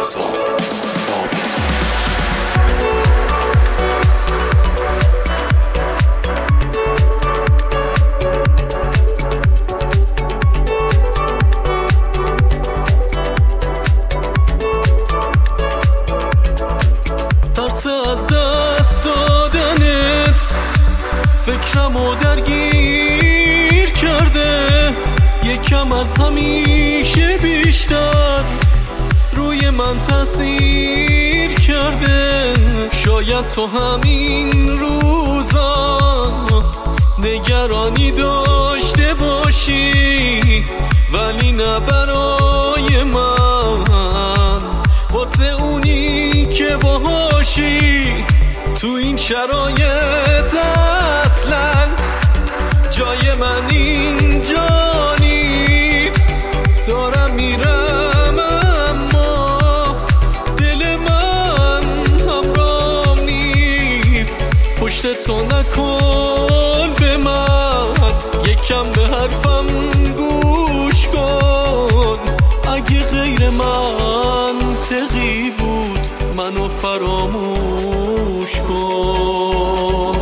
ترس از دست دادنت فکرمو درگیر کرده، یکم از همیشه بیشتر روی من تاثیر کرده. شاید تو همین روزا نگرانی داشته باشی، ولی نه برای من، واسه اونی که باهاشی. تو این شرایط اصلا جای من اینجا نیست، دارم میرم اما دل من همرام نیست. پشت تو نکن به من، یکم به حرفم گوش کن. اگه غیر منطقی بود منو فراموش کن.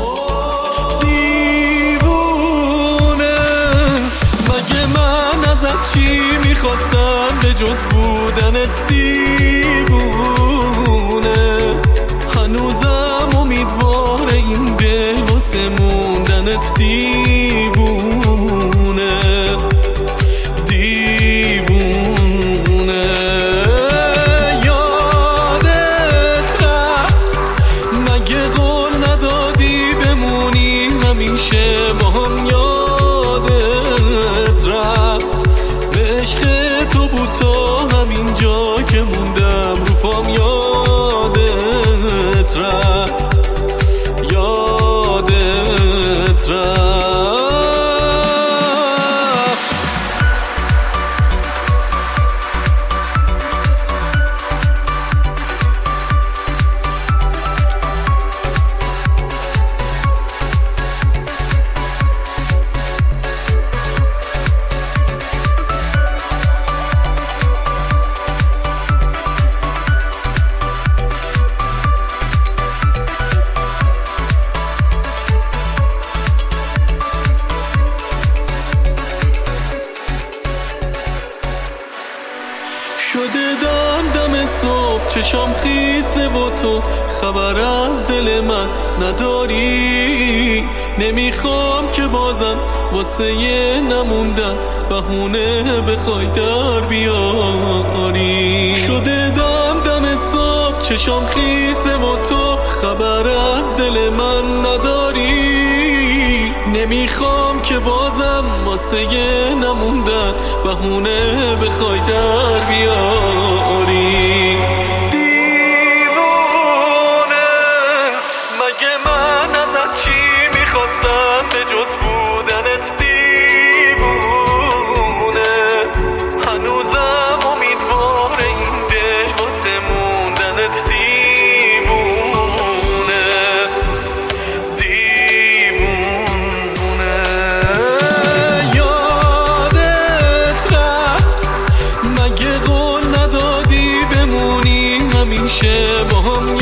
دیوونه مگه من ازت چی میخواستم به جز بودنت؟ دیوونه هنوزم امیدوار این دل واسه موندنت. دیوونه دیوونه یادت رفت مگه قول ندادی بمونی همیشه با هم؟ یادت رفت به عشق تو بود تا همین جا که موندم رو پام. یادت رفت یادت رفت. شده دم صبح چشام خیسه و تو خبر از دل من نداری. نمیخوام که بازم واسه نموندن بهونه بخوای در بیاری. شده دم صبح چشام خیسه و تو خبر از دل من نداری. نمیخوام که بازم واسه نموندن بهونه بخوای در بیاری. دیوونه مگه من ازت چی میخواستم به جز بودنت؟ دیوونه هنوزم امیدوار این دل واسه موندنت. همیشه با هم